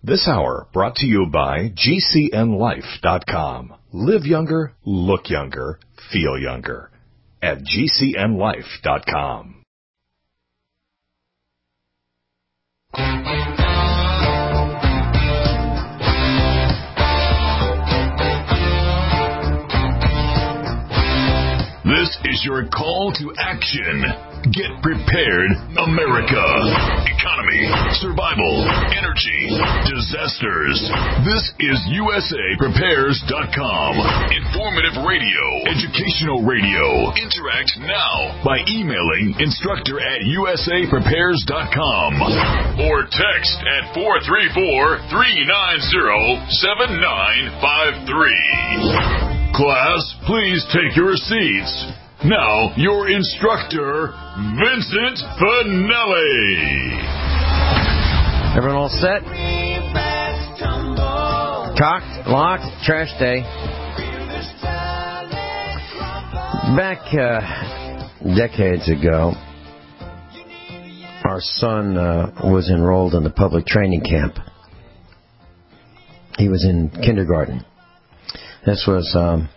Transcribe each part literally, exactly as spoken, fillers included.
This hour brought to you by G C N life dot com. Live younger, look younger, feel younger at G C N life dot com. This is your call to action. Get prepared, America. Economy, survival, energy, disasters. This is U S A Prepares dot com. Informative radio, educational radio. Interact now by emailing instructor at U S A Prepares dot com or text at four three four, three nine zero, seven nine five three. Class, please take your seats. Now, your instructor, Vincent Finelli. Everyone all set? Cocked, locked, trash day. Back uh, decades ago, our son uh, was enrolled in the public training camp. He was in kindergarten. This was um,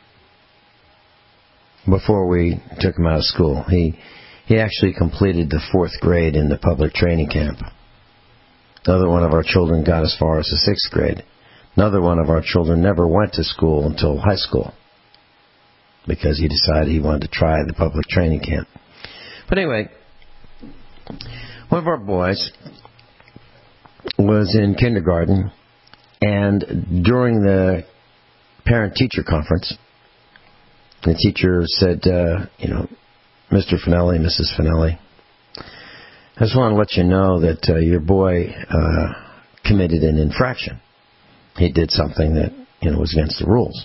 before we took him out of school. He he actually completed the fourth grade in the public training camp. Another one of our children got as far as the sixth grade. Another one of our children never went to school until high school because he decided he wanted to try the public training camp. But anyway, one of our boys was in kindergarten, and during the parent-teacher conference, the teacher said, uh, you know, Mister Finelli, Missus Finelli, I just want to let you know that uh, your boy uh, committed an infraction. He did something that, you know, was against the rules.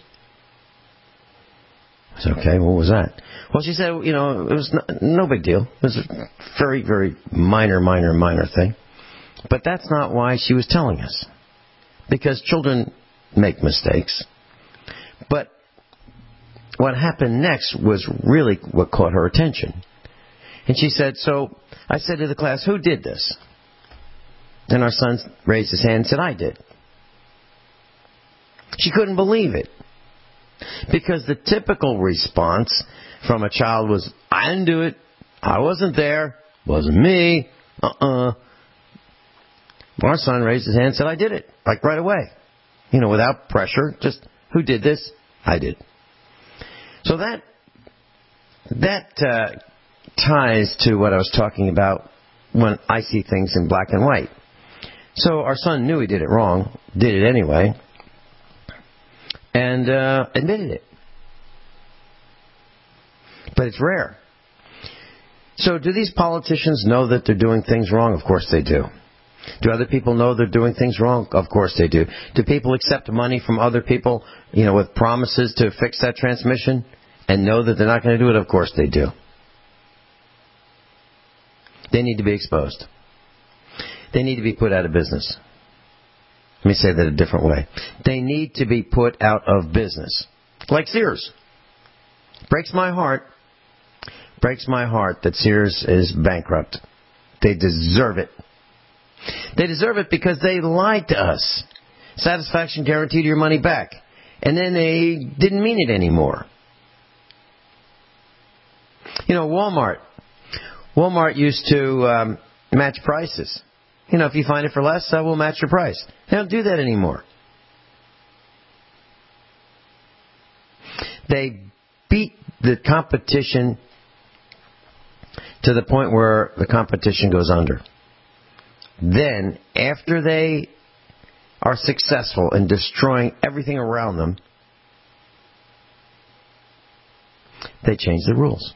I said, okay, what was that? Well, she said, you know, it was no, no big deal. It was a very, very minor, minor, minor thing. But that's not why she was telling us. Because children make mistakes. But what happened next was really what caught her attention. And she said, so I said to the class, who did this? And our son raised his hand and said, I did. She couldn't believe it. Because the typical response from a child was, I didn't do it. I wasn't there. Wasn't me. Uh-uh. Our son raised his hand and said, I did it. Like right away. You know, without pressure. Just, who did this? I did. So that that uh, ties to what I was talking about when I see things in black and white. So our son knew he did it wrong, did it anyway, and uh, admitted it. But it's rare. So do these politicians know that they're doing things wrong? Of course they do. Do other people know they're doing things wrong? Of course they do. Do people accept money from other people, you know, with promises to fix that transmission and know that they're not going to do it? Of course they do. They need to be exposed. They need to be put out of business. Let me say that a different way. They need to be put out of business. Like Sears. Breaks my heart. Breaks my heart that Sears is bankrupt. They deserve it. They deserve it because they lied to us. Satisfaction guaranteed your money back. And then they didn't mean it anymore. You know, Walmart. Walmart used to um, match prices. You know, if you find it for less, uh, we'll match your price. They don't do that anymore. They beat the competition to the point where the competition goes under. Then, after they are successful in destroying everything around them, they change the rules.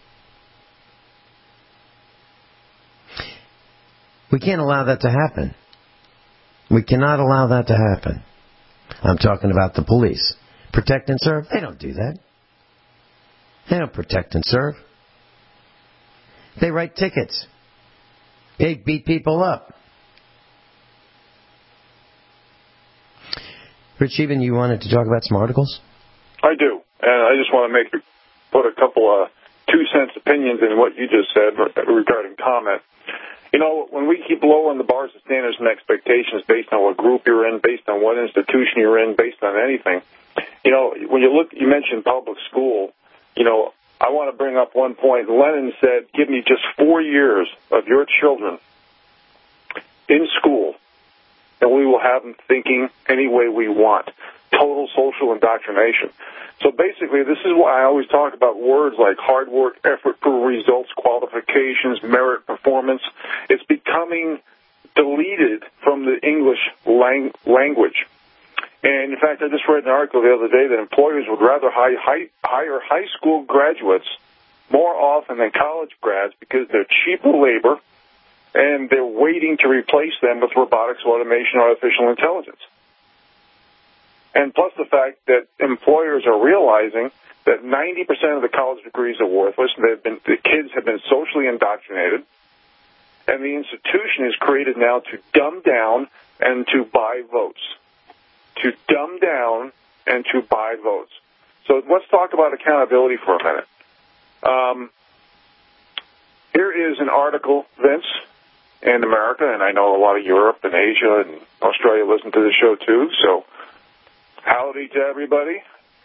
We can't allow that to happen. We cannot allow that to happen. I'm talking about the police. Protect and serve? They don't do that. They don't protect and serve. They write tickets. They beat people up. Rich, even you wanted to talk about some articles? I do. And I just want to make put a couple of two cents opinions in what you just said regarding comment. You know, when we keep lowering the bars of standards and expectations based on what group you're in, based on what institution you're in, based on anything, you know, when you look, you mentioned public school, you know, I want to bring up one point. Lenin said, give me just four years of your children in school, and we will have them thinking any way we want. Total social indoctrination. So basically, this is why I always talk about words like hard work, effort, results, qualifications, merit, performance. It's becoming deleted from the English lang- language. And, in fact, I just read an article the other day that employers would rather hire high, hire high school graduates more often than college grads because they're cheaper labor and they're waiting to replace them with robotics, automation, artificial intelligence. And plus the fact that employers are realizing that ninety percent of the college degrees are worthless, and they've been, the kids have been socially indoctrinated, and the institution is created now to dumb down and to buy votes. To dumb down and to buy votes. So let's talk about accountability for a minute. Um, here is an article, Vince, in America, and I know a lot of Europe and Asia and Australia listen to the show too, so howdy to everybody.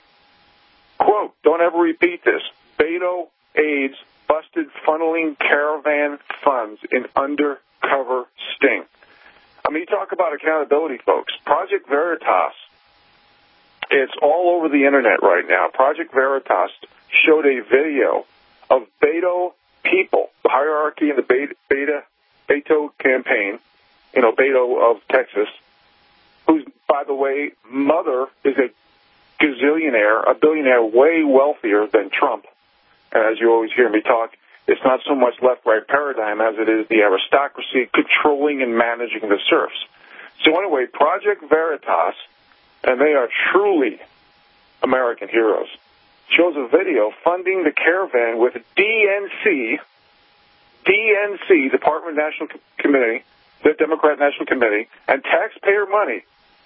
Quote, don't ever repeat this. Beto AIDS busted funneling caravan funds in undercover sting. I mean, you talk about accountability, folks. Project Veritas, it's all over the Internet right now. Project Veritas showed a video of Beto people, the hierarchy in the Beta, Beta, Beto campaign, you know, Beto of Texas, whose, by the way, mother is a gazillionaire, a billionaire way wealthier than Trump. And as you always hear me talk, it's not so much left-right paradigm as it is the aristocracy controlling and managing the serfs. So anyway, Project Veritas, and they are truly American heroes, shows a video funding the caravan with D N C, D N C, Department of National Committee, the Democrat National Committee, and taxpayer money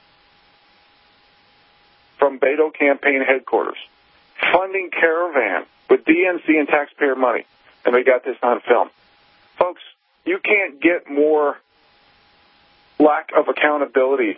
from Beto campaign headquarters, funding caravan with D N C and taxpayer money. And they got this on film. Folks, you can't get more lack of accountability.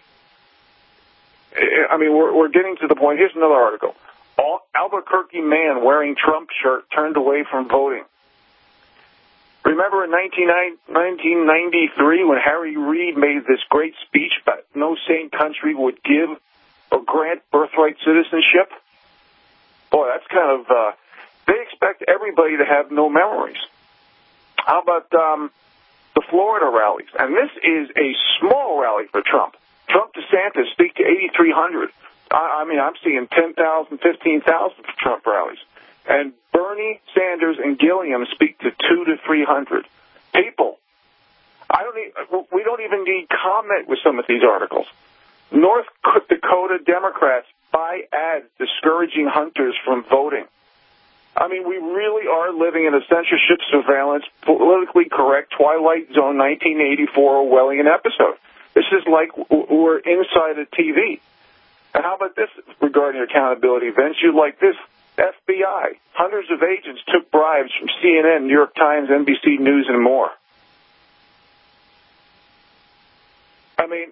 I mean, we're, we're getting to the point. Here's another article. Albuquerque man wearing Trump shirt turned away from voting. Remember in nineteen ninety-three when Harry Reid made this great speech about no sane country would give or grant birthright citizenship? Boy, that's kind of... Uh, They expect everybody to have no memories. How about um, the Florida rallies? And this is a small rally for Trump. Trump DeSantis speak to eighty-three hundred. I, I mean, I'm seeing ten thousand, fifteen thousand for Trump rallies. And Bernie Sanders and Gilliam speak to two to three hundred people. I don't. Need, we don't even need comment with some of these articles. North Dakota Democrats buy ads discouraging hunters from voting. I mean, we really are living in a censorship, surveillance, politically correct Twilight Zone nineteen eighty-four Orwellian episode. This is like we're inside a T V. And how about this regarding accountability, Vince? You like this? F B I. Hundreds of agents took bribes from C N N, New York Times, N B C News, and more. I mean,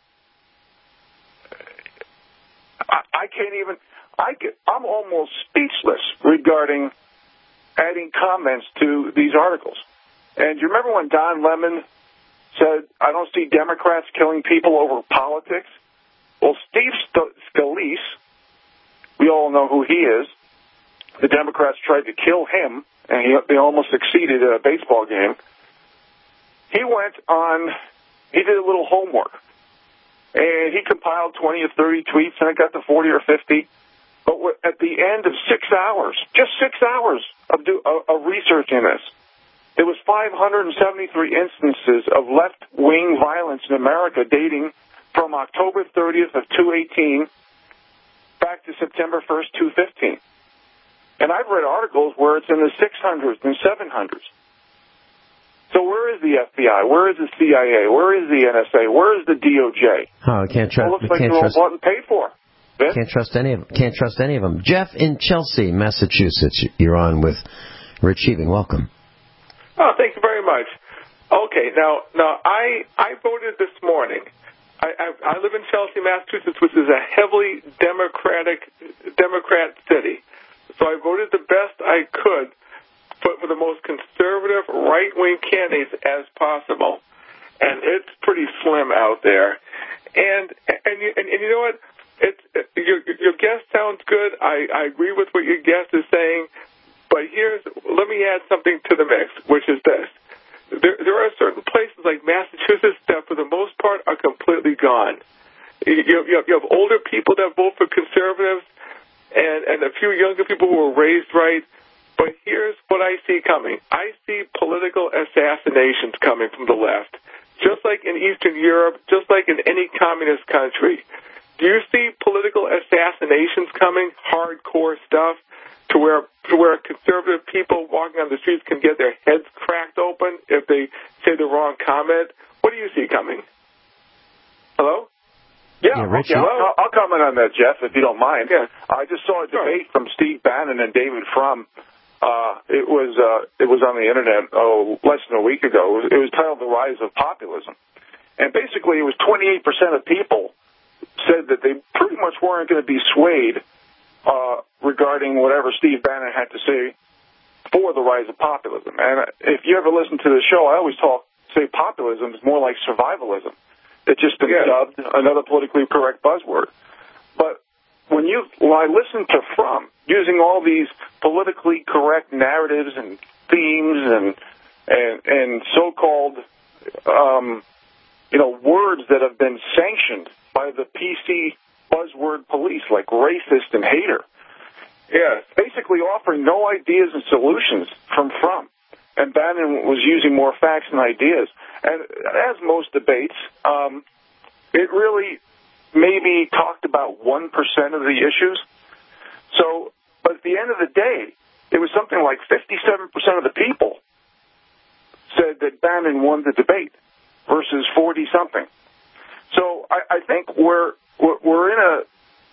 I, I can't even... I get, I'm almost speechless regarding adding comments to these articles. And do you remember when Don Lemon said, I don't see Democrats killing people over politics? Well, Steve Scalise, we all know who he is. The Democrats tried to kill him, and he, they almost succeeded at a baseball game. He went on, he did a little homework, and he compiled twenty or thirty tweets, and it got to forty or fifty. But at the end of six hours, just six hours of, do, of, of researching this, there was five hundred seventy-three instances of left-wing violence in America dating from October thirtieth of two eighteen back to September first, two fifteen. And I've read articles where it's in the six hundreds and seven hundreds. So where is the F B I? Where is the C I A? Where is the N S A? Where is the D O J? Oh, I can't trust. Well, it looks like can't they're trust. all bought and paid for. Vince? Can't trust any of them. Can't trust any of them. Jeff in Chelsea, Massachusetts. You're on with Rich Evening. Welcome. Oh, thank you very much. Okay, now, now I I voted this morning. I, I, I live in Chelsea, Massachusetts, which is a heavily Democratic Democrat city. So I voted the best I could for, for the most conservative right-wing candidates as possible, and it's pretty slim out there. And and you, and, and you know what? It's it, your your guest sounds good. I, I agree with what your guest is saying, but here's let me add something to the mix, which is this. There, there are certain places like Massachusetts that, for the most part, are completely gone. You, you, have, you have older people that vote for conservatives, and, and a few younger people who were raised right. But here's what I see coming. I see political assassinations coming from the left, just like in Eastern Europe, just like in any communist country. Do you see political assassinations coming, hardcore stuff? To where to where conservative people walking on the streets can get their heads cracked open if they say the wrong comment? What do you see coming? Hello? Yeah, yeah Rich, okay, I'll, I'll comment on that, Jeff, if you don't mind. Yeah. I just saw a sure. debate from Steve Bannon and David Frum. Uh, it was uh, it was on the internet oh less than a week ago. It was, it was titled "The Rise of Populism," and basically it was twenty-eight percent of people said that they pretty much weren't going to be swayed Uh, regarding whatever Steve Bannon had to say for the rise of populism. And if you ever listen to the show, I always talk, say populism is more like survivalism. It's just been yeah. dubbed another politically correct buzzword. But when you, when I listen to Frum using all these politically correct narratives and themes and and, and so-called, um, you know, words that have been sanctioned by the P C buzzword police like racist and hater. Yeah, basically offering no ideas and solutions from Frum. And Bannon was using more facts and ideas. And as most debates, um, it really maybe talked about one percent of the issues. So, but at the end of the day, it was something like fifty-seven percent of the people said that Bannon won the debate versus forty-something. So I, I think we're We're in a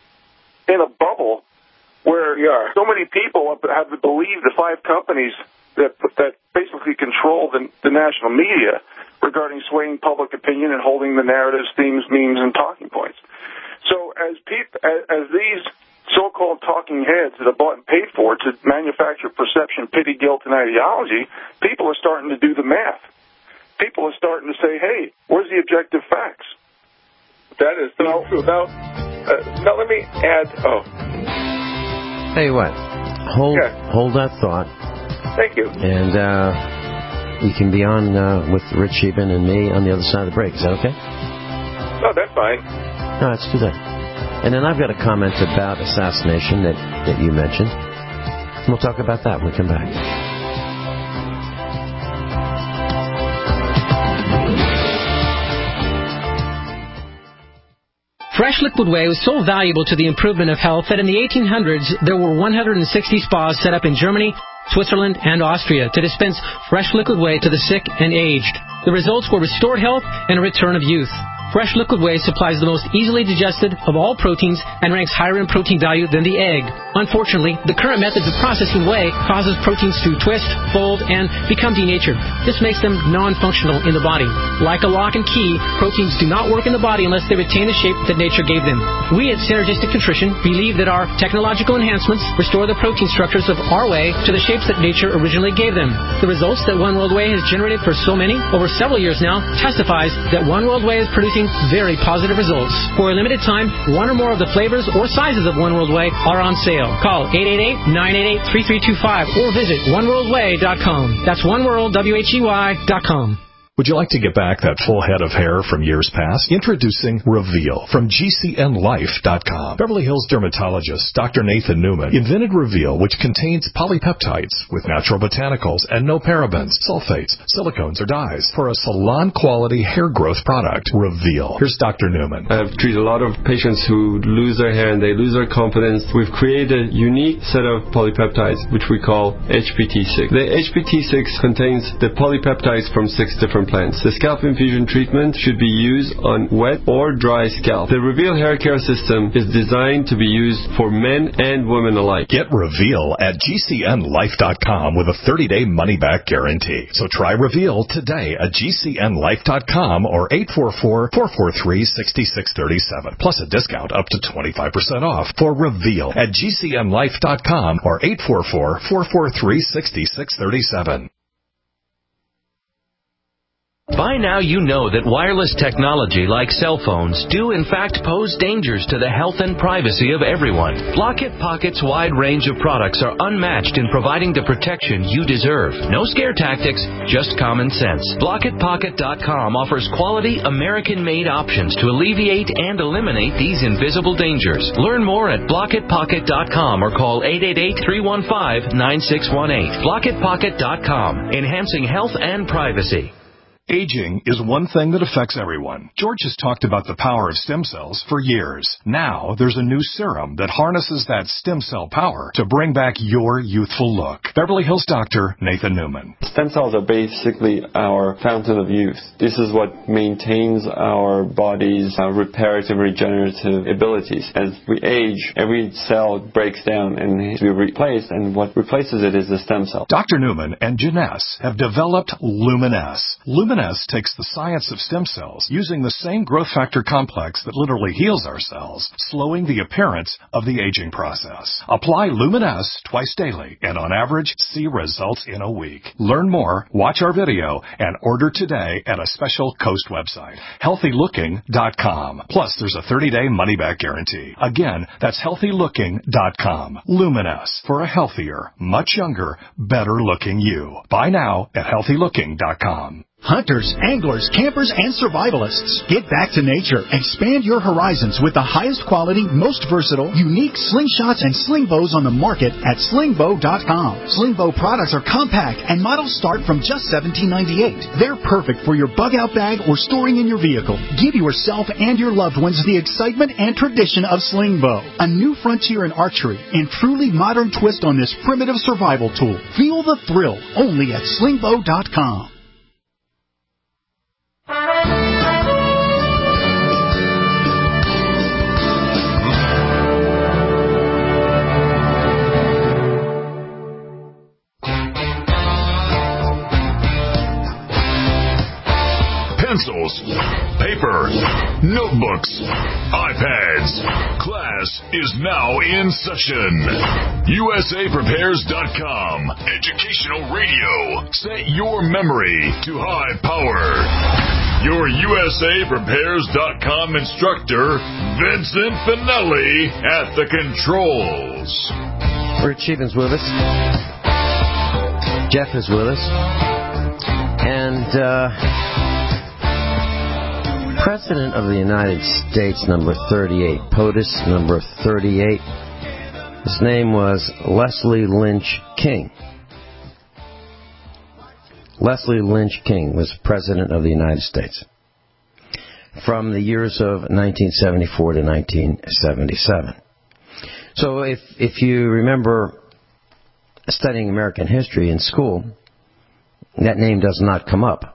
in a bubble where so many people have believed the five companies that that basically control the, the national media regarding swaying public opinion and holding the narratives, themes, memes, and talking points. So as peop, as, as these so-called talking heads that are bought and paid for to manufacture perception, pity, guilt, and ideology, people are starting to do the math. People are starting to say, hey, where's the objective facts? That is so now, true. Now, uh, now let me add. Oh, tell you what. Hold, yeah. hold that thought. Thank you. And uh, we can be on uh, with Rich Eben and me on the other side of the break. Is that okay? Oh, that's fine. No, let's do that. And then I've got a comment about assassination that, that you mentioned. We'll talk about that when we come back. Fresh Liquid Whey was so valuable to the improvement of health that in the eighteen hundreds, there were one hundred sixty spas set up in Germany, Switzerland, and Austria to dispense Fresh Liquid Whey to the sick and aged. The results were restored health and a return of youth. Fresh Liquid Whey supplies the most easily digested of all proteins and ranks higher in protein value than the egg. Unfortunately, the current methods of processing whey causes proteins to twist, fold, and become denatured. This makes them non-functional in the body. Like a lock and key, proteins do not work in the body unless they retain the shape that nature gave them. We at Synergistic Nutrition believe that our technological enhancements restore the protein structures of our whey to the shapes that nature originally gave them. The results that One World Whey has generated for so many, over several years now, testifies that One World Whey is producing very positive results. For a limited time, one or more of the flavors or sizes of One World Whey are on sale. Call eight eight eight, nine eight eight, three three two five or visit one world way dot com. That's one world, W H E Y dot com. Would you like to get back that full head of hair from years past? Introducing Reveal from G C N life dot com. Beverly Hills dermatologist Doctor Nathan Newman invented Reveal, which contains polypeptides with natural botanicals and no parabens, sulfates, silicones, or dyes for a salon-quality hair growth product. Reveal. Here's Doctor Newman. I've treated a lot of patients who lose their hair and they lose their confidence. We've created a unique set of polypeptides, which we call H P T six. The H P T six contains the polypeptides from six different implants. The scalp infusion treatment should be used on wet or dry scalp. The Reveal hair care system is designed to be used for men and women alike. Get Reveal at G C N life dot com with a thirty-day money-back guarantee. So try Reveal today at G C N life dot com or eight four four, four four three, six six three seven. Plus a discount up to twenty-five percent off for Reveal at G C N life dot com or eight four four, four four three, six six three seven. By now you know that wireless technology like cell phones do in fact pose dangers to the health and privacy of everyone. Blockit Pocket's wide range of products are unmatched in providing the protection you deserve. No scare tactics, just common sense. Blockit Pocket dot com offers quality American-made options to alleviate and eliminate these invisible dangers. Learn more at Blockit Pocket dot com or call eight eight eight, three one five, nine six one eight. Blockit Pocket dot com, enhancing health and privacy. Aging is one thing that affects everyone. George has talked about the power of stem cells for years. Now, there's a new serum that harnesses that stem cell power to bring back your youthful look. Beverly Hills doctor Nathan Newman. Stem cells are basically our fountain of youth. This is what maintains our body's uh, reparative and regenerative abilities. As we age, every cell breaks down and needs to be replaced, and what replaces it is the stem cell. Doctor Newman and Janess have developed Luminess. Luminess takes the science of stem cells using the same growth factor complex that literally heals our cells, slowing the appearance of the aging process. Apply Luminess twice daily and on average see results in a week. Learn more, watch our video, and order today at a special Coast website, healthy looking dot com. Plus, there's a thirty-day money-back guarantee. Again, that's healthy looking dot com. Luminess, for a healthier, much younger, better-looking you. Buy now at healthy looking dot com. Hunters, anglers, campers, and survivalists, get back to nature. Expand your horizons with the highest quality, most versatile, unique slingshots and sling bows on the market at sling bow dot com. Sling bow products are compact and models start from just seventeen ninety-eight. They're perfect for your bug-out bag or storing in your vehicle. Give yourself and your loved ones the excitement and tradition of sling bow. A new frontier in archery and truly modern twist on this primitive survival tool. Feel the thrill only at sling bow dot com. Pencils, paper, notebooks, iPads. Class is now in session. U S A Prepares dot com. Educational radio. Set your memory to high power. Your U S A Prepares dot com instructor, Vincent Finelli, at the controls. Rich Evans with us. Jeff is with us. And, uh... President of the United States, number thirty-eight, POTUS number thirty-eight. His name was Leslie Lynch King. Leslie Lynch King was President of the United States from the years of nineteen seventy-four to nineteen seventy-seven. So if if you remember studying American history in school, that name does not come up.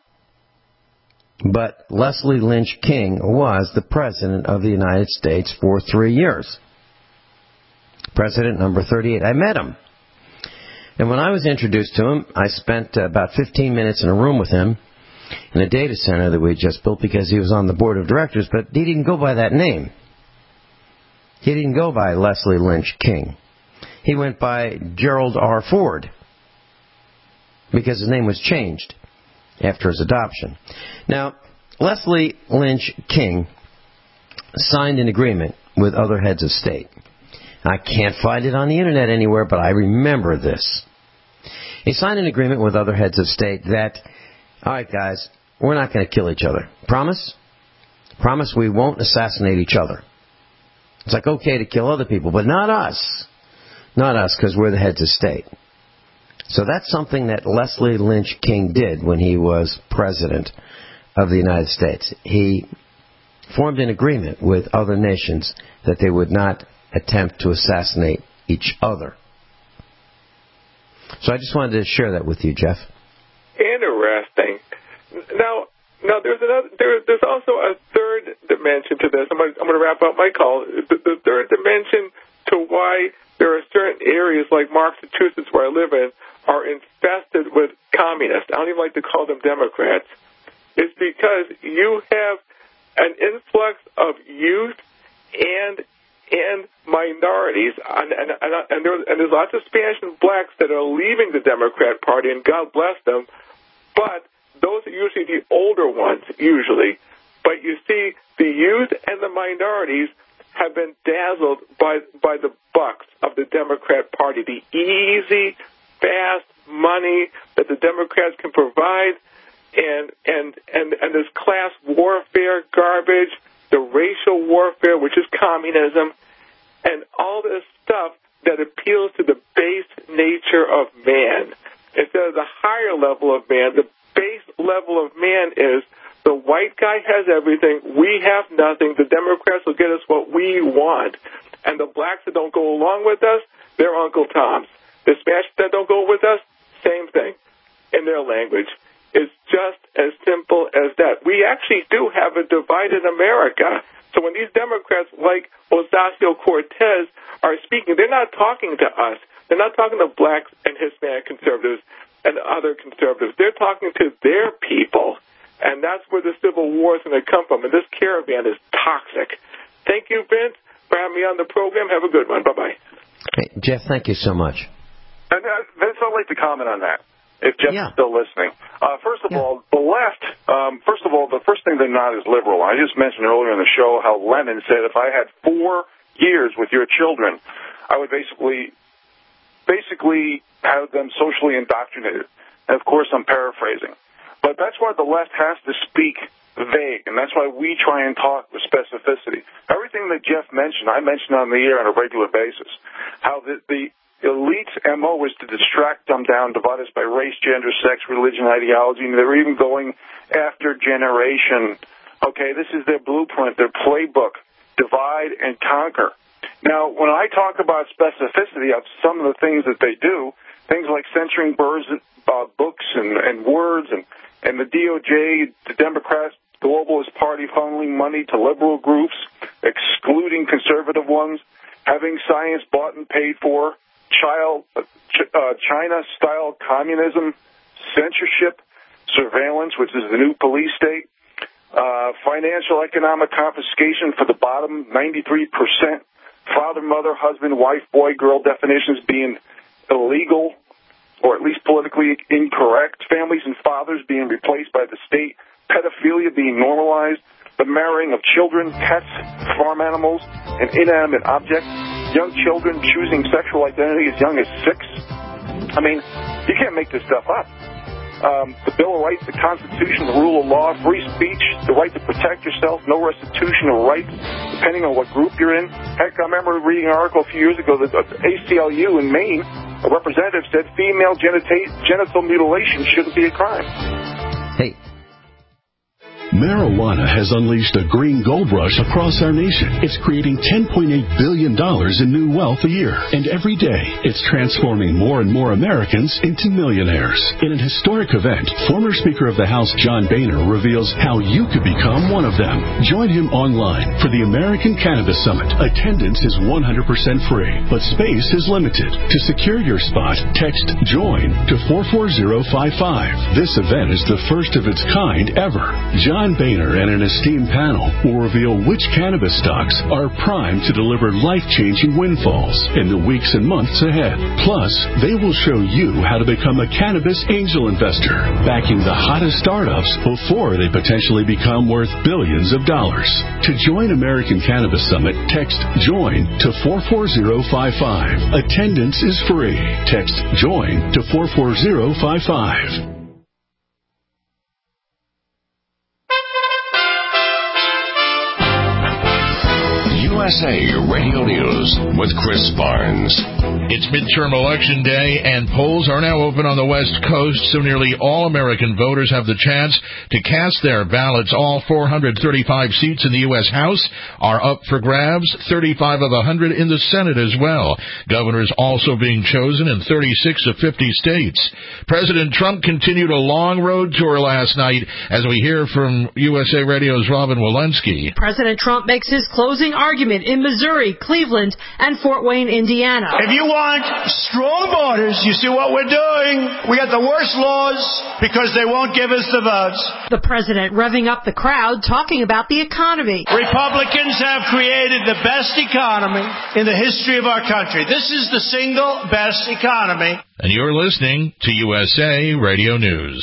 But Leslie Lynch King was the President of the United States for three years. President number thirty-eight. I met him. And when I was introduced to him, I spent about fifteen minutes in a room with him in a data center that we had just built because he was on the board of directors, but he didn't go by that name. He didn't go by Leslie Lynch King. He went by Gerald R. Ford because his name was changed after his adoption. Now, Leslie Lynch King signed an agreement with other heads of state. I can't find it on the internet anywhere, but I remember this. He signed an agreement with other heads of state that, all right, guys, we're not going to kill each other. Promise? Promise we won't assassinate each other. It's like, okay to kill other people, but not us. Not us, because we're the heads of state. So that's something that Leslie Lynch King did when he was President of the United States. He formed an agreement with other nations that they would not attempt to assassinate each other. So I just wanted to share that with you, Jeff. Interesting. Now, there's another. There, there's also a third dimension to this. I'm going, I'm going to wrap up my call. The, the third dimension to why there are certain areas like Massachusetts, where I live in, are infested with communists. I don't even like to call them Democrats. It's because you have an influx of youth and and minorities, and and, and, and, there, and there's lots of Spanish and blacks that are leaving the Democrat Party, and God bless them. But those are usually the older ones, usually. But you see, the youth and the minorities have been dazzled by by the bucks of the Democrat Party, the easy, fast money that the Democrats can provide, and and and, and this class warfare garbage, the racial warfare, which is communism, and all this stuff that appeals to the base nature of man. Instead of the higher level of man, the base level of man is the white guy has everything, we have nothing, the Democrats will get us what we want. And the blacks that don't go along with us, they're Uncle Toms. The Spanish that don't go with us, same thing in their language. It's just as simple as that. We actually do have a divided America. So when these Democrats like Ocasio-Cortez are speaking, they're not talking to us. They're not talking to blacks and Hispanic conservatives and other conservatives. They're talking to their people, and that's where the civil war is going to come from. And this caravan is toxic. Thank you, Vince, for having me on the program. Have a good one. Bye-bye. Hey, Jeff, thank you so much. And, uh, Vince, I'd like to comment on that, if Jeff's yeah. still listening. Uh, first of yeah. all, the left, um, first of all, the first thing they're not is liberal. I just mentioned earlier in the show how Lenin said, if I had four years with your children, I would basically basically have them socially indoctrinated. And, of course, I'm paraphrasing. But that's why the left has to speak vague, and that's why we try and talk with specificity. Everything that Jeff mentioned, I mention on the air on a regular basis, how the, the elite's M O is to distract them down, divide us by race, gender, sex, religion, ideology, and they're even going after generation. Okay, this is their blueprint, their playbook, divide and conquer. Now, when I talk about specificity of some of the things that they do, things like censoring birds, uh, books and, and words, and, and the D O J, the Democrats, globalist party funneling money to liberal groups, excluding conservative ones, having science bought and paid for, child, uh, ch- uh, China-style communism, censorship, surveillance, which is the new police state, uh, financial economic confiscation for the bottom ninety-three percent, father, mother, husband, wife, boy, girl definitions being illegal or at least politically incorrect, families and fathers being replaced by the state, pedophilia being normalized, the marrying of children, pets, farm animals, and inanimate objects, young children choosing sexual identity as young as six. I mean, you can't make this stuff up. Um, the Bill of Rights, the Constitution, the rule of law, free speech, the right to protect yourself, no restitution of rights, depending on what group you're in. Heck, I remember reading an article a few years ago that the A C L U in Maine, a representative said female genita- genital mutilation shouldn't be a crime. Hey. Marijuana has unleashed a green gold rush across our nation. It's creating ten point eight billion dollars in new wealth a year. And every day, it's transforming more and more Americans into millionaires. In an historic event, former Speaker of the House John Boehner reveals how you could become one of them. Join him online for the American Cannabis Summit. Attendance is one hundred percent free, but space is limited. To secure your spot, text JOIN to four four zero five five. This event is the first of its kind ever. John John Boehner and an esteemed panel will reveal which cannabis stocks are primed to deliver life-changing windfalls in the weeks and months ahead. Plus, they will show you how to become a cannabis angel investor, backing the hottest startups before they potentially become worth billions of dollars. To join American Cannabis Summit, text JOIN to four four zero five five. Attendance is free. Text JOIN to four four zero five five. S A Radio News with Chris Barnes. It's midterm election day, and polls are now open on the West Coast, so nearly all American voters have the chance to cast their ballots. All four hundred thirty-five seats in the U S House are up for grabs, thirty-five of one hundred in the Senate as well. Governors also being chosen in thirty-six of fifty states. President Trump continued a long road tour last night, as we hear from U S A Radio's Robin Walensky. President Trump makes his closing argument in Missouri, Cleveland, and Fort Wayne, Indiana. If you want strong borders, you see what we're doing. We got the worst laws because they won't give us the votes. The president revving up the crowd, talking about the economy. Republicans have created the best economy in the history of our country. This is the single best economy. And you're listening to U S A Radio News.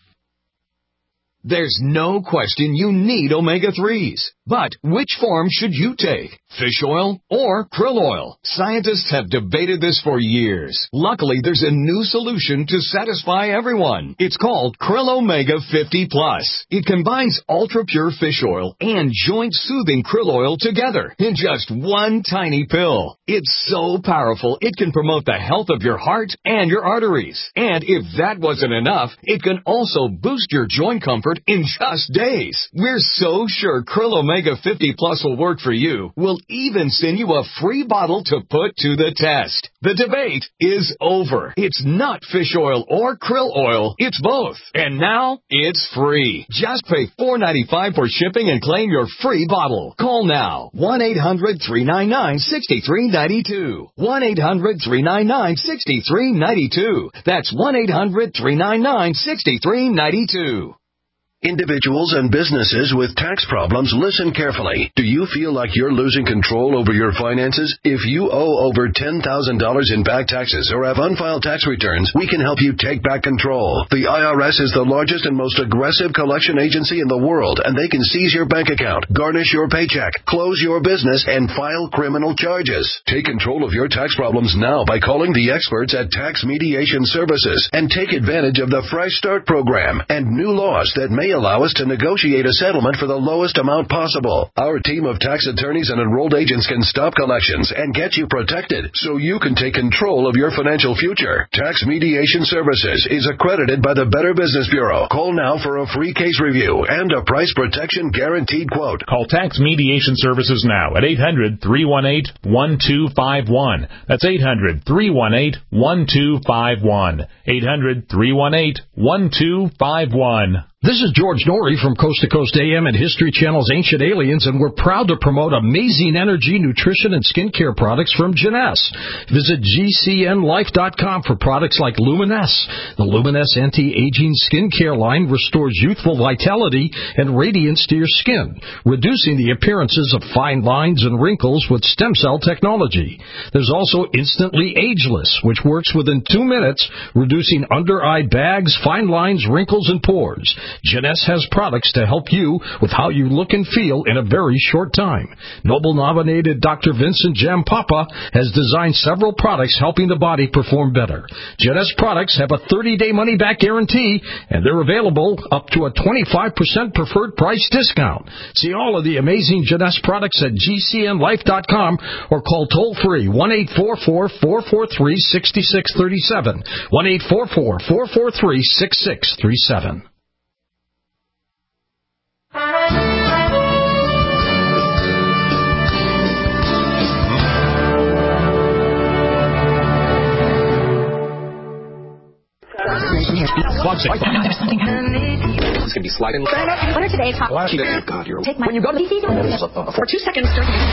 There's no question you need omega threes. But which form should you take? Fish oil or krill oil? Scientists have debated this for years. Luckily, there's a new solution to satisfy everyone. It's called Krill Omega fifty plus. It combines ultra-pure fish oil and joint-soothing krill oil together in just one tiny pill. It's so powerful, it can promote the health of your heart and your arteries. And if that wasn't enough, it can also boost your joint comfort in just days. We're so sure Krill Omega fifty plus will work for you. We'll even send you a free bottle to put to the test. The debate is over. It's not fish oil or krill oil. It's both. And now it's free. Just pay four dollars and ninety-five cents for shipping and claim your free bottle. Call now. one eight hundred three nine nine six three nine two. one eight hundred three nine nine six three nine two. That's one eight hundred three nine nine six three nine two. Individuals and businesses with tax problems, listen carefully. Do you feel like you're losing control over your finances? If you owe over ten thousand dollars in back taxes or have unfiled tax returns, we can help you take back control. The I R S is the largest and most aggressive collection agency in the world, and they can seize your bank account, garnish your paycheck, close your business, and file criminal charges. Take control of your tax problems now by calling the experts at Tax Mediation Services and take advantage of the Fresh Start program and new laws that may allow us to negotiate a settlement for the lowest amount possible. Our team of tax attorneys and enrolled agents can stop collections and get you protected so you can take control of your financial future. Tax Mediation Services is accredited by the Better Business Bureau. Call now for a free case review and a price protection guaranteed quote. Call Tax Mediation Services now at eight hundred three one eight one two five one. That's eight hundred three one eight one two five one. eight hundred three one eight one two five one. This is George Norrie from Coast to Coast A M and History Channel's Ancient Aliens, and we're proud to promote amazing energy, nutrition, and skincare products from Jeunesse. Visit G C N life dot com for products like Luminesse. The Luminesse anti-aging skincare line restores youthful vitality and radiance to your skin, reducing the appearances of fine lines and wrinkles with stem cell technology. There's also Instantly Ageless, which works within two minutes, reducing under-eye bags, fine lines, wrinkles, and pores. Jeunesse has products to help you with how you look and feel in a very short time. Nobel-nominated Doctor Vincent Jampapa has designed several products helping the body perform better. Jeunesse products have a thirty-day money-back guarantee, and they're available up to a twenty-five percent preferred price discount. See all of the amazing Jeunesse products at G C N life dot com or call toll-free one eight four four, four four three, six six three seven, one eight four four, four four three, six six three seven. It's going to be sliding. What are today's hot? Oh, God, you're... Take my... When you go to the... For two seconds...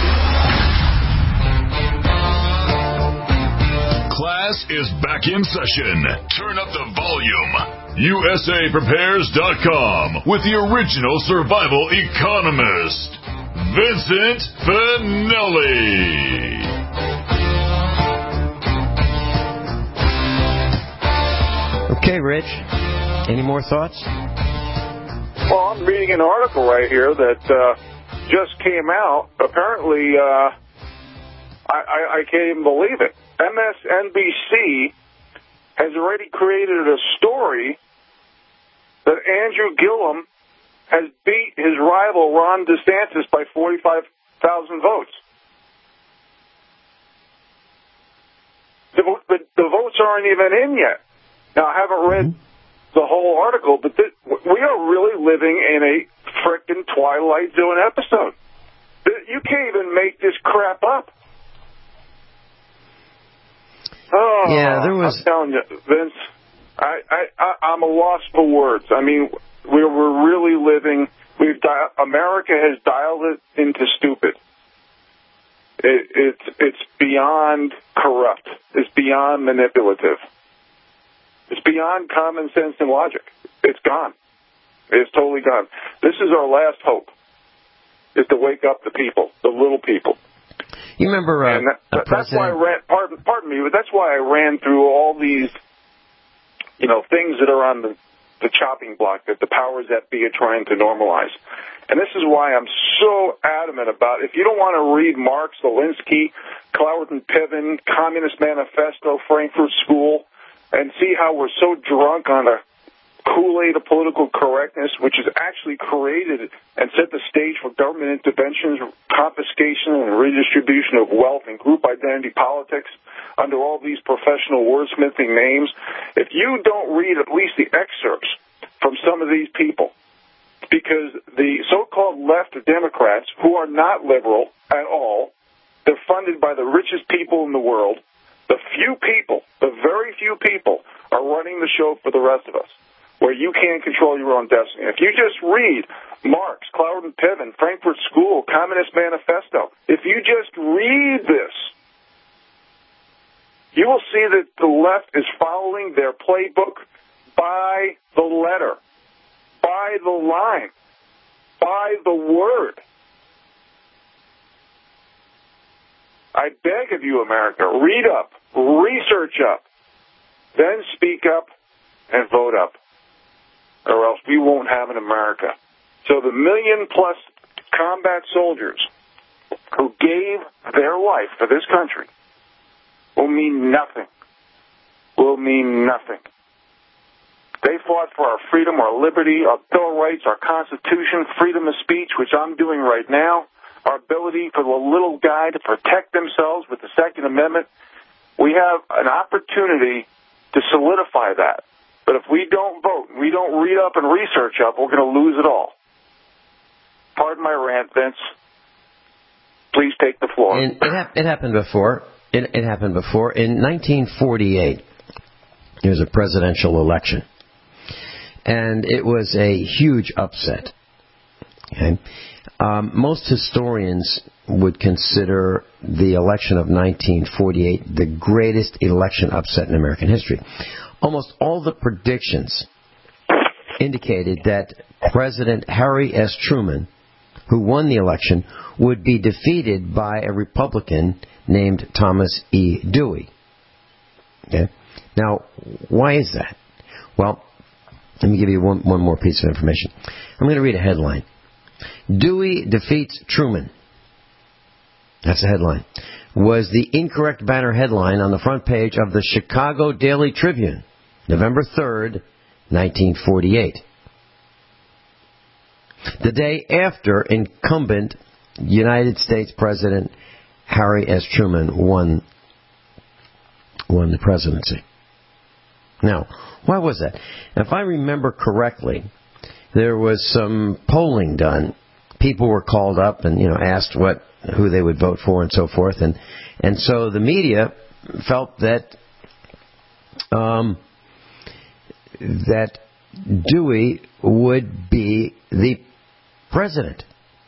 Class is back in session. Turn up the volume. U S A Prepares dot com with the original survival economist, Vincent Finelli. Okay, Rich. Any more thoughts? Well, I'm reading an article right here that uh, just came out. Apparently, uh, I, I, I can't even believe it. M S N B C has already created a story that Andrew Gillum has beat his rival Ron DeSantis by forty-five thousand votes. aren't even in yet. Now, I haven't read the whole article, but th- we are really living in a frickin' Twilight Zone episode. You can't even make this crap up. Oh, yeah, there was. I'm telling you, Vince, I, I, I, I'm a loss for words. I mean, we're, we're really living. We've di- America has dialed it into stupid. It, it's it's beyond corrupt. It's beyond manipulative. It's beyond common sense and logic. It's gone. It's totally gone. This is our last hope, is to wake up the people, the little people. You remember uh, and that, a that's why I president... ran, pardon, pardon me, but that's why I ran through all these, you know, things that are on the, the chopping block that the powers that be are trying to normalize. And this is why I'm so adamant about, if you don't want to read Marx, Zelensky, Cloward and Piven, Communist Manifesto, Frankfurt School, and see how we're so drunk on the Kool-Aid of political correctness, which has actually created and set the stage for government interventions, confiscation and redistribution of wealth and group identity politics under all these professional wordsmithing names. If you don't read at least the excerpts from some of these people, because the so-called left of Democrats, who are not liberal at all, they're funded by the richest people in the world. The few people, the very few people, are running the show for the rest of us, where you can't control your own destiny. If you just read Marx, Cloward and Piven, Frankfurt School, Communist Manifesto, if you just read this, you will see that the left is following their playbook by the letter, by the line, by the word. I beg of you, America, read up, research up, then speak up and vote up, or else we won't have an America. So the million-plus combat soldiers who gave their life for this country will mean nothing, will mean nothing. They fought for our freedom, our liberty, our Bill of Rights, our Constitution, freedom of speech, which I'm doing right now, our ability for the little guy to protect themselves with the Second Amendment. We have an opportunity to solidify that. But if we don't vote, we don't read up and research up, we're going to lose it all. Pardon my rant, Vince. Please take the floor. And it, ha- it happened before. It, it happened before. In nineteen forty-eight, there was a presidential election. And it was a huge upset. Okay? Um, most historians would consider the election of nineteen forty-eight the greatest election upset in American history. Almost all the predictions indicated that President Harry S. Truman, who won the election, would be defeated by a Republican named Thomas E. Dewey. Okay? Now, why is that? Well, let me give you one, one more piece of information. I'm going to read a headline. Dewey defeats Truman. That's the headline. Was the incorrect banner headline on the front page of the Chicago Daily Tribune, November third, nineteen forty-eight. The day after incumbent United States President Harry S. Truman won, won the presidency. Now, why was that? If I remember correctly, there was some polling done. People were called up and, you know, asked what who they would vote for and so forth, and and so the media felt that um, that Dewey would be the president.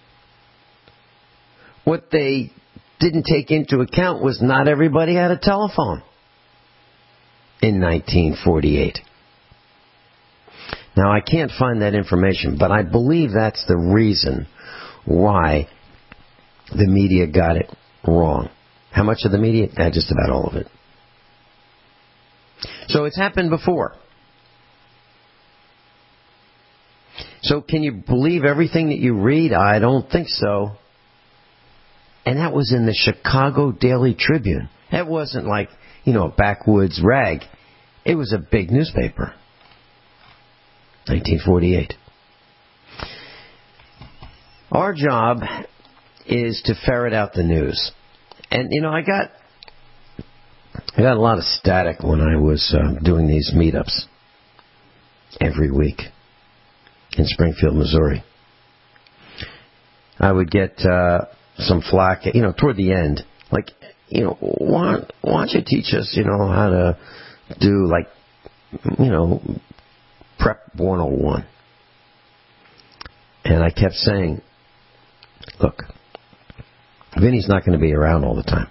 What they didn't take into account was not everybody had a telephone in nineteen forty-eight. Now, I can't find that information, but I believe that's the reason why the media got it wrong. How much of the media? Eh, just about all of it. So it's happened before. So can you believe everything that you read? I don't think so. And that was in the Chicago Daily Tribune. That wasn't like, you know, a backwoods rag. It was a big newspaper. nineteen forty-eight. Our job is to ferret out the news. And, you know, I got I got a lot of static when I was uh, doing these meetups every week in Springfield, Missouri. I would get uh, some flack, you know, toward the end. Like, you know, why, why don't you teach us, you know, how to do, like, you know, Prep one oh one. And I kept saying, look, Vinny's not going to be around all the time.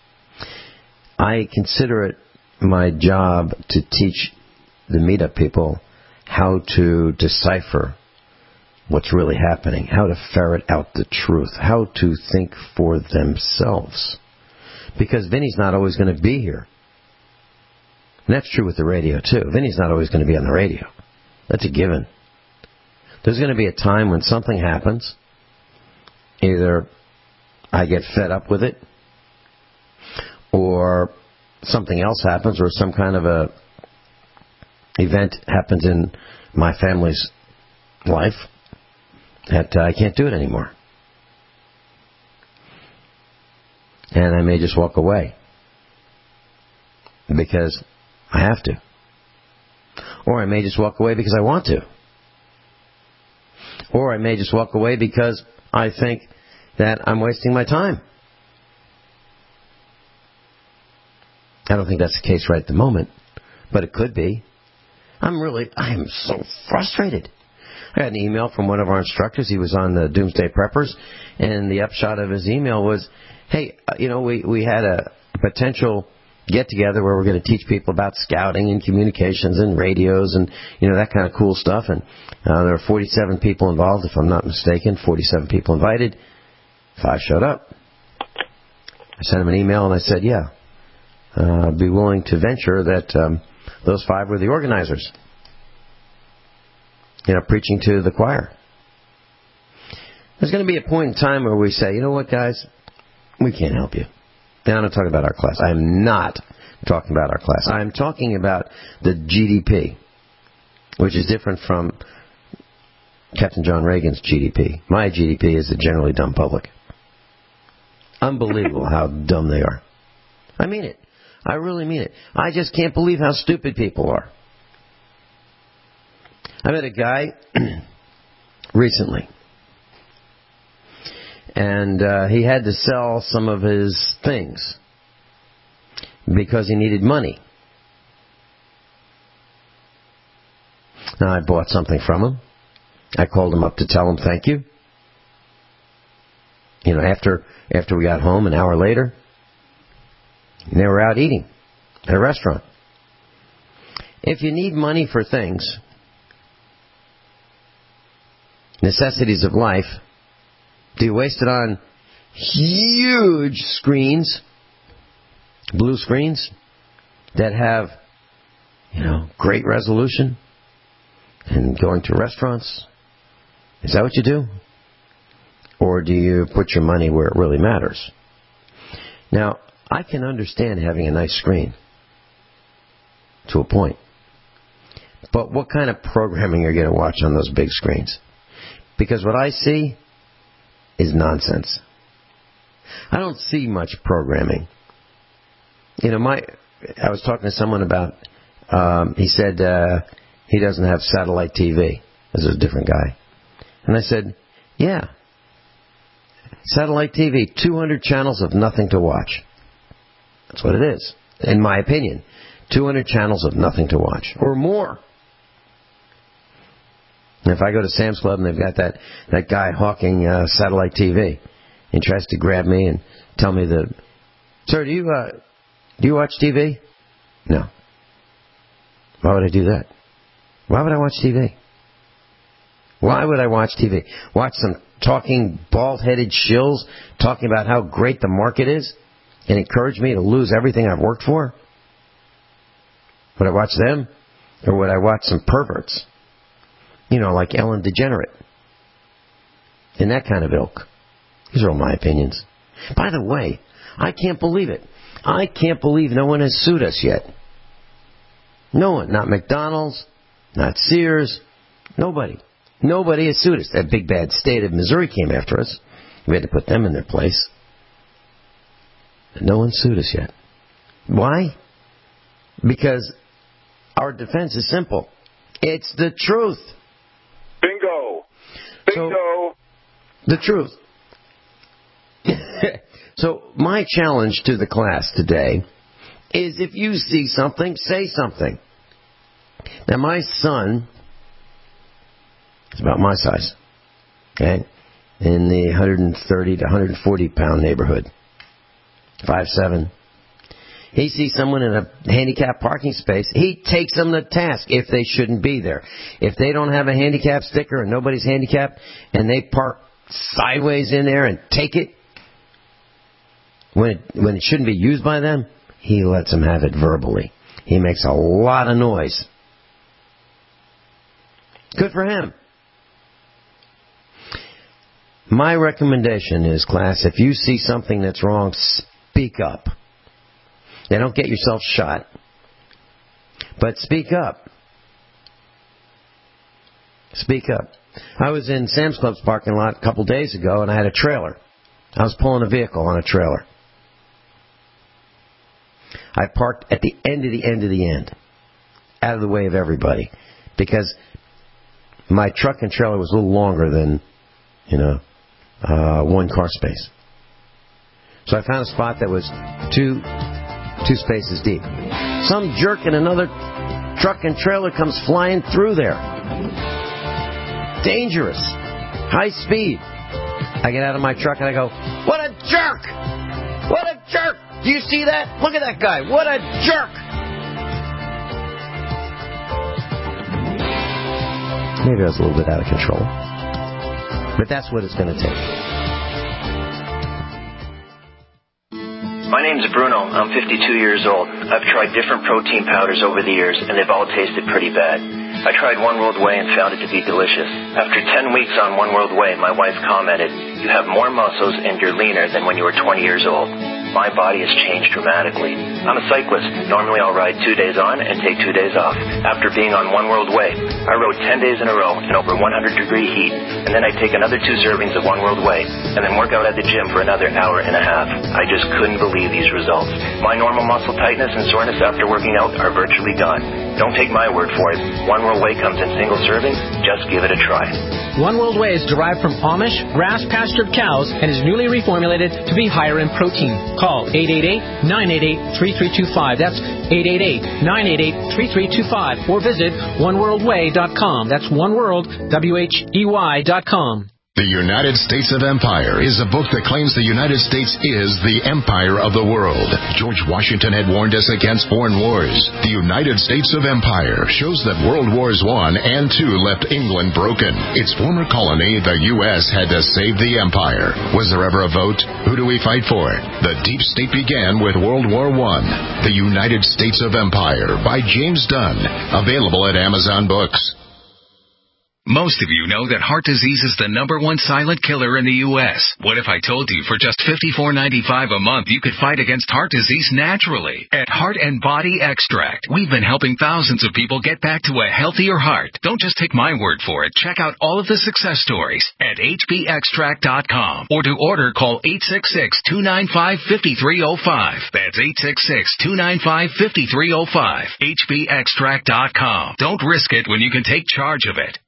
I consider it my job to teach the meetup people how to decipher what's really happening, how to ferret out the truth, how to think for themselves. Because Vinny's not always going to be here. And that's true with the radio, too. Vinny's not always going to be on the radio. That's a given. There's going to be a time when something happens. Either I get fed up with it, or something else happens, or some kind of a event happens in my family's life that uh, I can't do it anymore. And I may just walk away because I have to. Or I may just walk away because I want to. Or I may just walk away because I think that I'm wasting my time. I don't think that's the case right at the moment, but it could be. I'm really, I am so frustrated. I got an email from one of our instructors. He was on the Doomsday Preppers, and the upshot of his email was, hey, you know, we, we had a potential get-together where we're going to teach people about scouting and communications and radios and, you know, that kind of cool stuff. And uh, there were forty-seven people involved, if I'm not mistaken, forty-seven people invited. Five showed up. I sent him an email, and I said, yeah, uh, I'd be willing to venture that um, those five were the organizers. You know, preaching to the choir. There's going to be a point in time where we say, you know what, guys, we can't help you. Now I'm not talking about our class. I'm not talking about our class. I'm talking about the G D P, which is different from Captain John Reagan's G D P. My G D P is the generally dumb public. Unbelievable how dumb they are. I mean it. I really mean it. I just can't believe how stupid people are. I met a guy recently, and uh, he had to sell some of his things because he needed money. Now, I bought something from him. I called him up to tell him thank you. You know, after after we got home, an hour later, they were out eating at a restaurant. If you need money for things, necessities of life, do you waste it on huge screens, blue screens, that have, you know, great resolution, and going to restaurants? Is that what you do? Or do you put your money where it really matters? Now, I can understand having a nice screen to a point. But what kind of programming are you going to watch on those big screens? Because what I see is nonsense. I don't see much programming. You know, my I was talking to someone about, um, he said uh, he doesn't have satellite T V. This is a different guy. And I said, yeah. Satellite T V, two hundred channels of nothing to watch. That's what it is, in my opinion. two hundred channels of nothing to watch, or more. And if I go to Sam's Club and they've got that, that guy hawking uh, satellite T V, he tries to grab me and tell me that, sir, do you uh, do you watch T V? No. Why would I do that? Why would I watch T V? Why would I watch T V? Watch some talking bald-headed shills talking about how great the market is and encourage me to lose everything I've worked for? Would I watch them? Or would I watch some perverts? You know, like Ellen DeGenerate. In that kind of ilk. These are all my opinions. By the way, I can't believe it. I can't believe no one has sued us yet. No one. Not McDonald's, not Sears, nobody. Nobody has sued us. That big bad state of Missouri came after us. We had to put them in their place. But no one sued us yet. Why? Because our defense is simple. It's the truth. Bingo. Bingo. So, the truth. So my challenge to the class today is if you see something, say something. Now my son is about my size, okay, in the one hundred thirty to one hundred forty pound neighborhood, five seven. He sees someone in a handicapped parking space, he takes them to task if they shouldn't be there. If they don't have a handicap sticker and nobody's handicapped and they park sideways in there and take it when it, when it shouldn't be used by them, he lets them have it verbally. He makes a lot of noise. Good for him. My recommendation is, class, if you see something that's wrong, speak up. Now, don't get yourself shot, but speak up. Speak up. I was in Sam's Club's parking lot a couple days ago, and I had a trailer. I was pulling a vehicle on a trailer. I parked at the end of the end of the end, out of the way of everybody, because my truck and trailer was a little longer than, you know, uh, one car space. So I found a spot that was two, two spaces deep. Some jerk in another truck and trailer comes flying through there. Dangerous. High speed. I get out of my truck and I go, what a jerk! What a jerk! Do you see that? Look at that guy. What a jerk! Maybe I was a little bit out of control. But that's what it's going to take. My name's Bruno. I'm fifty-two years old. I've tried different protein powders over the years, and they've all tasted pretty bad. I tried One World Whey and found it to be delicious. After ten weeks on One World Whey, my wife commented, "You have more muscles and you're leaner than when you were twenty years old." My body has changed dramatically. I'm a cyclist. Normally I'll ride two days on and take two days off. After being on One World Whey, I rode ten days in a row in over one hundred degree heat, and then I'd take another two servings of One World Whey, and then work out at the gym for another hour and a half. I just couldn't believe these results. My normal muscle tightness and soreness after working out are virtually gone. Don't take my word for it. One World Whey comes in single servings. Just give it a try. One World Whey is derived from Amish, grass-pastured cows and is newly reformulated to be higher in protein. Call eight eight eight, nine eight eight, three three two five. That's eight eight eight, nine eight eight, three three two five. Or visit one world way dot com. That's oneworld, W H E Y dot com. The United States of Empire is a book that claims the United States is the empire of the world. George Washington had warned us against foreign wars. The United States of Empire shows that World Wars One and Two left England broken. Its former colony, the U S, had to save the empire. Was there ever a vote? Who do we fight for? The deep state began with World War One. The United States of Empire by James Dunn. Available at Amazon Books. Most of you know that heart disease is the number one silent killer in the U S What if I told you for just fifty-four ninety-five a month you could fight against heart disease naturally? At Heart and Body Extract, we've been helping thousands of people get back to a healthier heart. Don't just take my word for it. Check out all of the success stories at H B extract dot com. Or to order, call eight six six, two nine five, five three zero five. That's eight six six, two nine five, five three zero five. H B extract dot com. Don't risk it when you can take charge of it.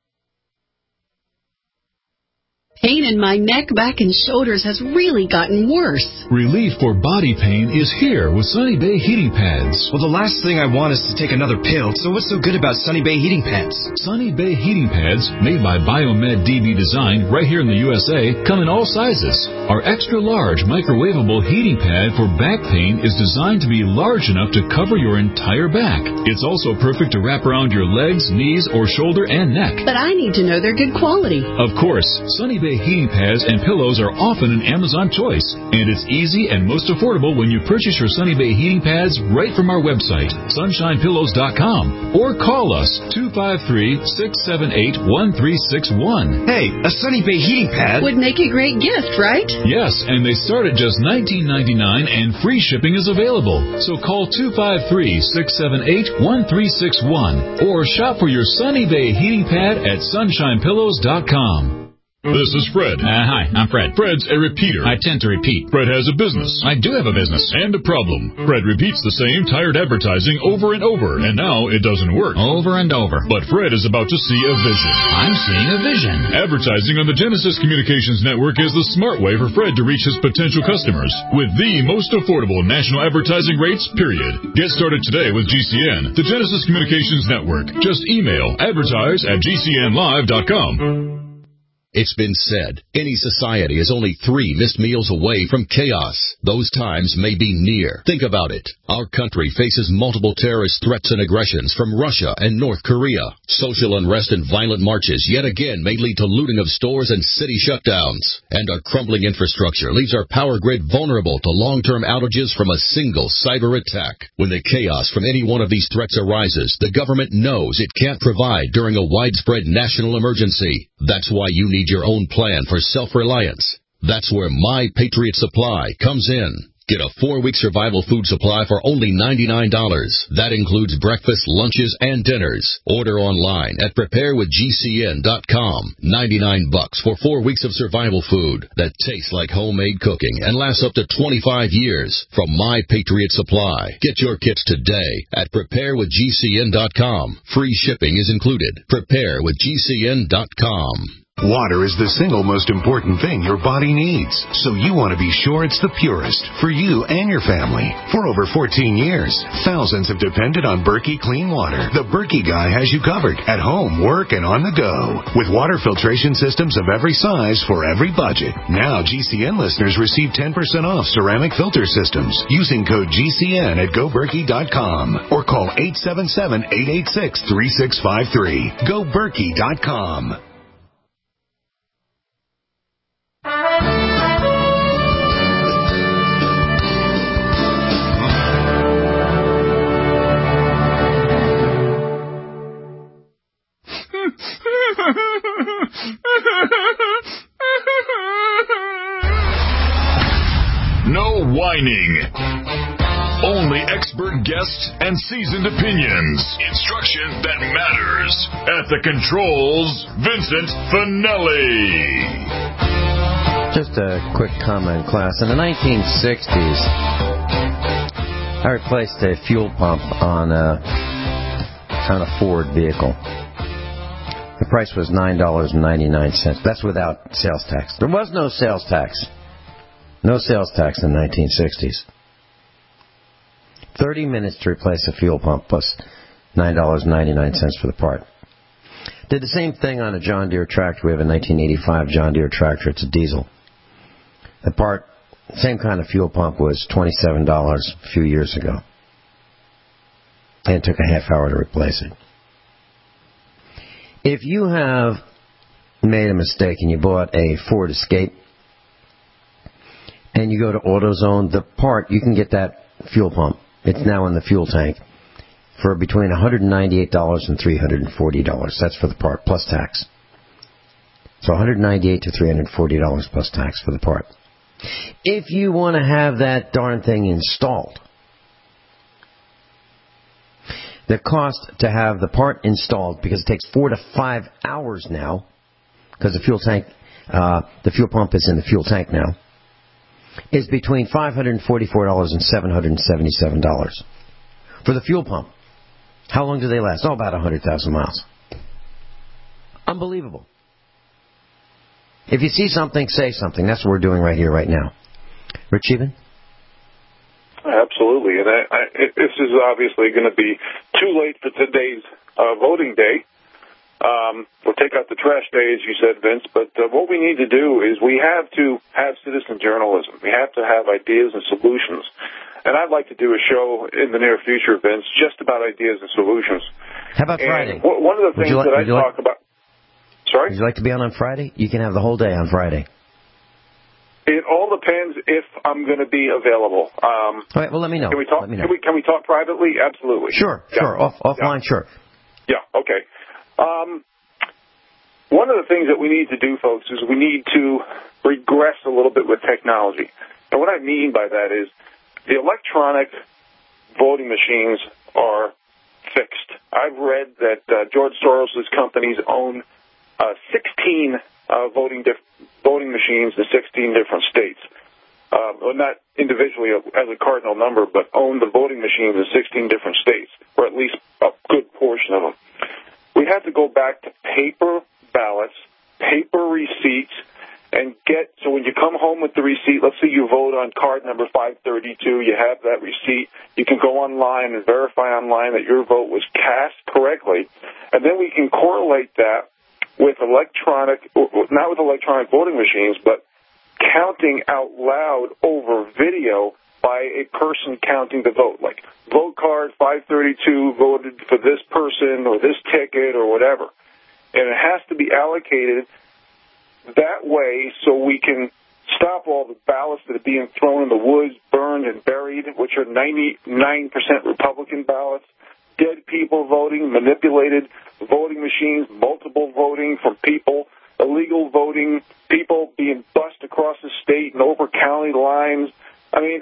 Pain in my neck, back, and shoulders has really gotten worse. Relief for body pain is here with Sunny Bay Heating Pads. Well, the last thing I want is to take another pill, so what's so good about Sunny Bay Heating Pads? Sunny Bay Heating Pads, made by Biomed D B Design right here in the U S A, come in all sizes. Our extra-large microwavable heating pad for back pain is designed to be large enough to cover your entire back. It's also perfect to wrap around your legs, knees, or shoulder and neck. But I need to know they're good quality. Of course, Sunny Bay Heating pads and pillows are often an Amazon choice, and it's easy and most affordable when you purchase your Sunny Bay heating pads right from our website, sunshine pillows dot com, or call us two five three, six seven eight, one three six one. Hey, a Sunny Bay heating pad would make a great gift, right? Yes, and they start at just nineteen ninety-nine and free shipping is available. So call two five three, six seven eight, one three six one or shop for your Sunny Bay heating pad at sunshine pillows dot com. This is Fred. Uh, hi, I'm Fred. Fred's a repeater. I tend to repeat. Fred has a business. I do have a business. And a problem. Fred repeats the same tired advertising over and over, and now it doesn't work. Over and over. But Fred is about to see a vision. I'm seeing a vision. Advertising on the Genesis Communications Network is the smart way for Fred to reach his potential customers with the most affordable national advertising rates, period. Get started today with G C N, the Genesis Communications Network. Just email advertise at g c n live dot com. It's been said, any society is only three missed meals away from chaos. Those times may be near. Think about it. Our country faces multiple terrorist threats and aggressions from Russia and North Korea. Social unrest and violent marches yet again may lead to looting of stores and city shutdowns. And our crumbling infrastructure leaves our power grid vulnerable to long-term outages from a single cyber attack. When the chaos from any one of these threats arises, the government knows it can't provide during a widespread national emergency. That's why you need your own plan for self-reliance. That's where My Patriot Supply comes in. Get a four-week survival food supply for only ninety-nine dollars. That includes breakfast, lunches, and dinners. Order online at prepare with g c n dot com. ninety-nine bucks for four weeks of survival food that tastes like homemade cooking and lasts up to twenty-five years from My Patriot Supply. Get your kits today at prepare with g c n dot com. Free shipping is included. prepare with g c n dot com. Water is the single most important thing your body needs, so you want to be sure it's the purest for you and your family. For over fourteen years, thousands have depended on Berkey Clean Water. The Berkey guy has you covered at home, work, and on the go. With water filtration systems of every size for every budget. Now G C N listeners receive ten percent off ceramic filter systems using code G C N at go berkey dot com or call eight seven seven, eight eight six, three six five three. go berkey dot com. No whining. Only expert guests and seasoned opinions. Instruction that matters. At the controls, Vincent Finelli. Just a quick comment, class. In the nineteen sixties, I replaced a fuel pump on a, on a Ford vehicle. The price was nine dollars and ninety-nine cents. That's without sales tax. There was no sales tax. No sales tax in the nineteen sixties. thirty minutes to replace a fuel pump plus nine dollars and ninety-nine cents for the part. Did the same thing on a John Deere tractor. We have a nineteen eighty-five John Deere tractor. It's a diesel. The part, same kind of fuel pump, was twenty-seven dollars a few years ago. And it took a half hour to replace it. If you have made a mistake and you bought a Ford Escape and you go to AutoZone, the part, you can get that fuel pump. It's now in the fuel tank for between one hundred ninety-eight dollars and three hundred forty dollars. That's for the part, plus tax. So one hundred ninety-eight dollars to three hundred forty dollars plus tax for the part. If you want to have that darn thing installed, the cost to have the part installed, because it takes four to five hours now, because the fuel tank, uh, the fuel pump is in the fuel tank now, is between five hundred forty-four dollars and seven hundred seventy-seven dollars for the fuel pump. How long do they last? Oh, about one hundred thousand miles. Unbelievable. If you see something, say something. That's what we're doing right here, right now. Rich Eben? Absolutely, and I, I, this is obviously going to be too late for today's uh, voting day. Um, we'll take out the trash day, as you said, Vince, but uh, what we need to do is we have to have citizen journalism. We have to have ideas and solutions. And I'd like to do a show in the near future, Vince, just about ideas and solutions. How about and Friday? W- one of the things like, that I talk like, about... Sorry? Would you like to be on on Friday? You can have the whole day on Friday. It all depends if I'm going to be available. Um, all right, well, let me know. Can we talk, let me know. Can we, can we talk privately? Absolutely. Sure, yeah. sure. Off, offline, yeah. sure. Yeah, okay. Um, one of the things that we need to do, folks, is we need to regress a little bit with technology. And what I mean by that is the electronic voting machines are fixed. I've read that uh, George Soros' companies own uh, sixteen uh, voting dif- voting machines in sixteen different states. Uh, well, not individually as a cardinal number, but own the voting machines in sixteen different states, or at least a good portion of them. We have to go back to paper ballots, paper receipts, and get, so when you come home with the receipt, let's say you vote on card number five thirty-two, you have that receipt, you can go online and verify online that your vote was cast correctly, and then we can correlate that with electronic, not with electronic voting machines, but counting out loud over video by a person counting the vote, like vote card five thirty-two voted for this person or this ticket or whatever. And it has to be allocated that way so we can stop all the ballots that are being thrown in the woods, burned and buried, which are ninety-nine percent Republican ballots, dead people voting, manipulated voting machines, multiple voting from people, illegal voting, people being bussed across the state and over county lines. I mean,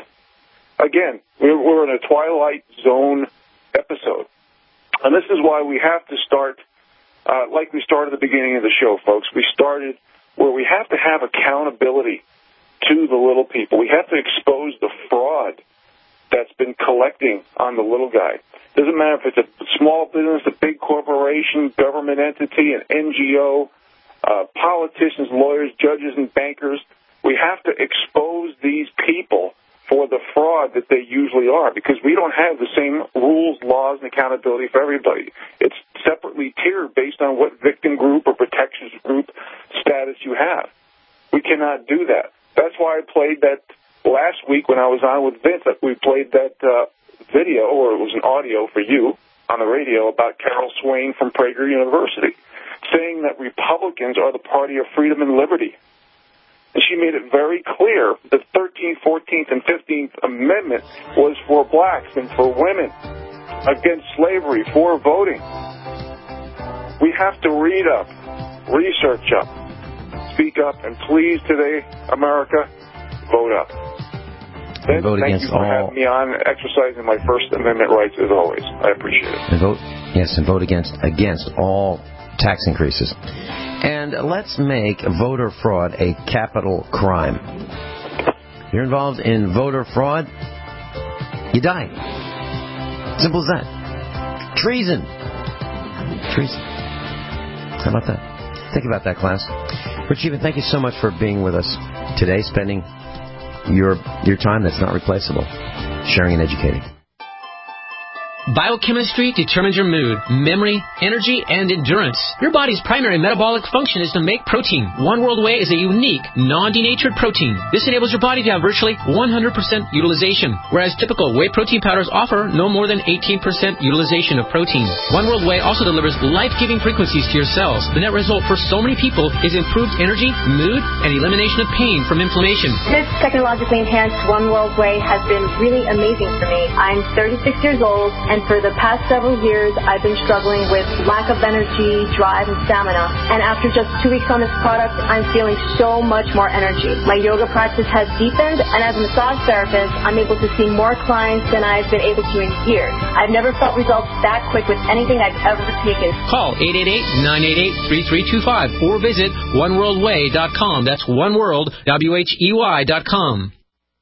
again, we're in a Twilight Zone episode. And this is why we have to start, uh, like we started at the beginning of the show, folks. We started where we have to have accountability to the little people. We have to expose the fraud that's been collecting on the little guy. Doesn't matter if it's a small business, a big corporation, government entity, an N G O, uh, politicians, lawyers, judges, and bankers. We have to expose these people for the fraud that they usually are, because we don't have the same rules, laws, and accountability for everybody. It's separately tiered based on what victim group or protection group status you have. We cannot do that. That's why I played that last week when I was on with Vince. We played that uh, video, or it was an audio for you on the radio, about Carol Swain from Prager University, saying that Republicans are the party of freedom and liberty. And she made it very clear the thirteenth, fourteenth, and fifteenth Amendment was for blacks and for women, against slavery, for voting. We have to read up, research up, speak up, and please today, America, vote up. Ben, vote thank against you for all... having me on, exercising my First Amendment rights as always. I appreciate it. And vote, yes, and vote against against all tax increases. And let's make voter fraud a capital crime. If you're involved in voter fraud, you die. Simple as that. Treason. Treason. How about that? Think about that, class. Rich Even, thank you so much for being with us today, spending your your time that's not replaceable, sharing and educating. Biochemistry determines your mood, memory, energy, and endurance. Your body's primary metabolic function is to make protein. One World Whey is a unique, non-denatured protein. This enables your body to have virtually one hundred percent utilization, whereas typical whey protein powders offer no more than eighteen percent utilization of protein. One World Whey also delivers life-giving frequencies to your cells. The net result for so many people is improved energy, mood, and elimination of pain from inflammation. This technologically enhanced One World Whey has been really amazing for me. I'm thirty-six years old, and for the past several years, I've been struggling with lack of energy, drive, and stamina. And after just two weeks on this product, I'm feeling so much more energy. My yoga practice has deepened, and as a massage therapist, I'm able to see more clients than I've been able to in years. I've never felt results that quick with anything I've ever taken. Call eight eight eight, nine eight eight, three three two five or visit one world way dot com. That's oneworld, W H E Y dot com.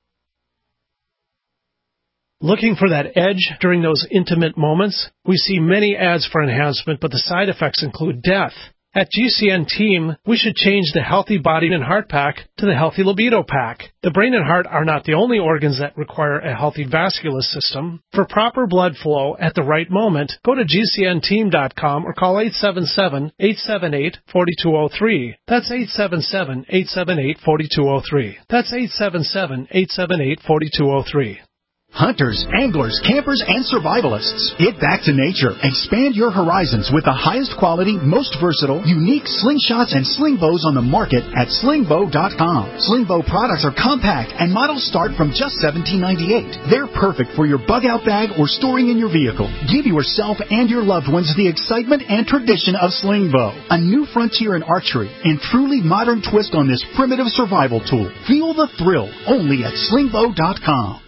Looking for that edge during those intimate moments? We see many ads for enhancement, but the side effects include death. At G C N Team, we should change the Healthy Body and Heart Pack to the Healthy Libido Pack. The brain and heart are not the only organs that require a healthy vascular system. For proper blood flow at the right moment, go to G C N team dot com or call eight seven seven, eight seven eight, four two zero three. That's eight seven seven, eight seven eight, four two zero three. That's eight seven seven, eight seven eight, four two zero three. Hunters, anglers, campers, and survivalists. Get back to nature. Expand your horizons with the highest quality, most versatile, unique slingshots and sling bows on the market at sling bow dot com. Sling bow products are compact and models start from just seventeen ninety-eight. They're perfect for your bug out bag or storing in your vehicle. Give yourself and your loved ones the excitement and tradition of sling bow. A new frontier in archery and truly modern twist on this primitive survival tool. Feel the thrill only at sling bow dot com.